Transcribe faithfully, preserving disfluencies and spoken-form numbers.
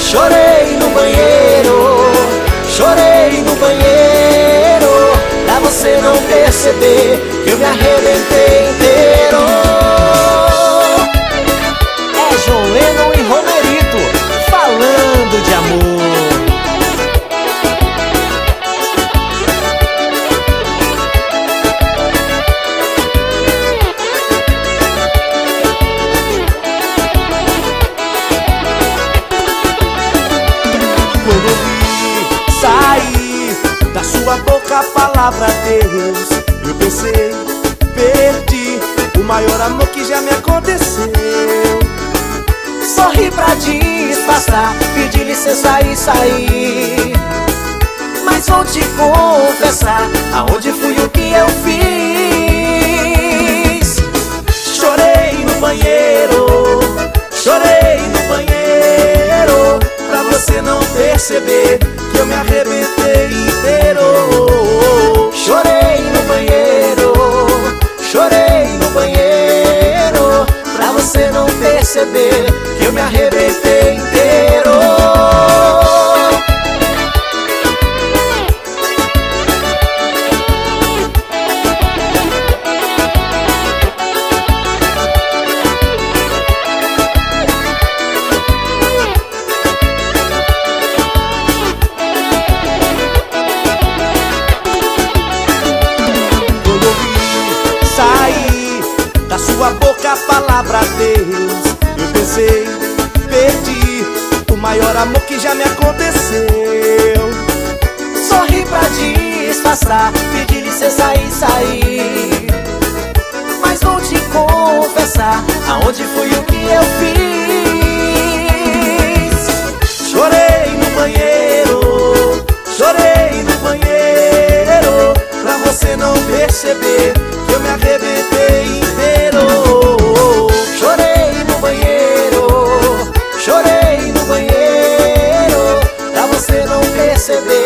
Chorei no banheiro, chorei no banheiro, pra você não perceber que eu me arrebentei inteiro. É John Lennon e Romerito falando de amor. Quando ouvi sair da sua boca a palavra Deus, eu pensei, perdi o maior amor que já me aconteceu. Sorri pra disfarçar, pedi licença e sair, mas vou te confessar aonde fui, o que eu fiz. Chorei no banheiro, chorei no banheiro, pra você não perceber que eu me arrebentei inteiro. Chorei no banheiro, chorei no banheiro, pra você não perceber que eu me arrebentei inteiro. Saí da sua boca a palavra Deus, eu pensei, perdi o maior amor que já me aconteceu. Sorri pra disfarçar, pedi licença e sair, mas vou te confessar aonde fui, o que eu fiz. Chorei no banheiro, chorei no banheiro, pra você não perceber que eu me arrebentei inteiro. Chorei no banheiro, chorei no banheiro, pra você não perceber